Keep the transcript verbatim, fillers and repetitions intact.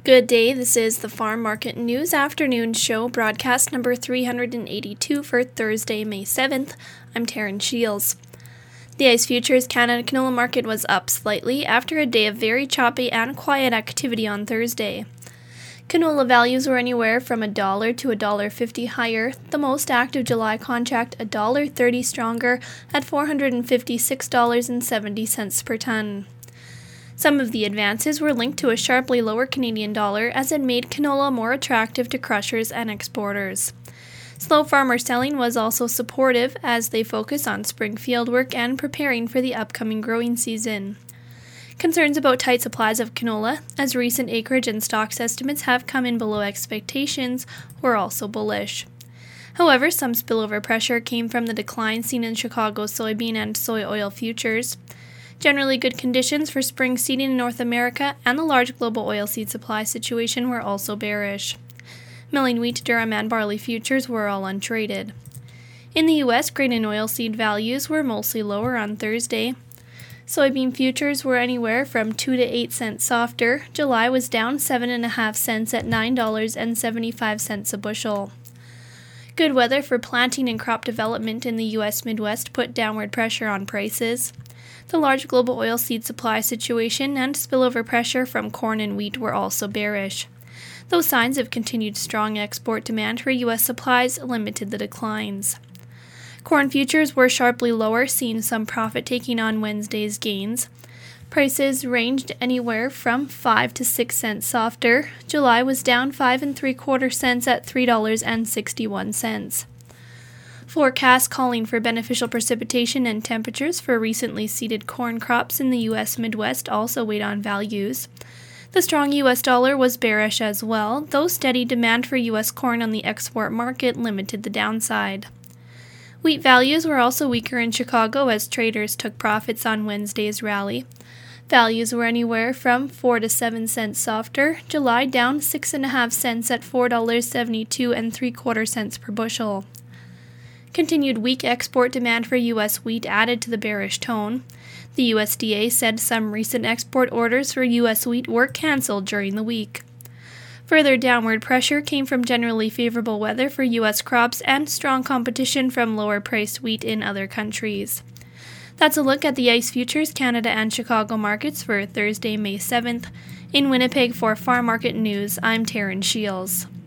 Good day, this is the Farm Market News Afternoon Show, broadcast number three hundred eighty-two for Thursday, May seventh. I'm Taryn Shields. The ICE Futures Canada canola market was up slightly after a day of very choppy and quiet activity on Thursday. Canola values were anywhere from a dollar to a dollar fifty higher, the most active July contract a dollar thirty stronger at four hundred fifty-six dollars and seventy cents per ton. Some of the advances were linked to a sharply lower Canadian dollar as it made canola more attractive to crushers and exporters. Slow farmer selling was also supportive as they focus on spring fieldwork and preparing for the upcoming growing season. Concerns about tight supplies of canola, as recent acreage and stocks estimates have come in below expectations, were also bullish. However, some spillover pressure came from the decline seen in Chicago soybean and soy oil futures. Generally good conditions for spring seeding in North America and the large global oilseed supply situation were also bearish. Milling wheat, durum, and barley futures were all untraded. In the U S, grain and oilseed values were mostly lower on Thursday. Soybean futures were anywhere from two to eight cents softer. July was down seven point five cents at nine dollars and seventy-five cents a bushel. Good weather for planting and crop development in the U S Midwest put downward pressure on prices. The large global oilseed supply situation and spillover pressure from corn and wheat were also bearish. Though signs of continued strong export demand for U S supplies limited the declines. Corn futures were sharply lower, seeing some profit-taking on Wednesday's gains. Prices ranged anywhere from five to six cents softer. July was down five and three quarter cents at three dollars and sixty-one cents. Forecasts calling for beneficial precipitation and temperatures for recently seeded corn crops in the U S Midwest also weighed on values. The strong U S dollar was bearish as well, though steady demand for U S corn on the export market limited the downside. Wheat values were also weaker in Chicago as traders took profits on Wednesday's rally. Values were anywhere from four to seven cents softer. July down six and a half cents at four dollars seventy-two and three quarter cents per bushel. Continued weak export demand for U S wheat added to the bearish tone. The U S D A said some recent export orders for U S wheat were canceled during the week. Further downward pressure came from generally favorable weather for U S crops and strong competition from lower-priced wheat in other countries. That's a look at the ICE Futures Canada and Chicago markets for Thursday, May seventh. In Winnipeg for Farm Market News, I'm Taryn Shields.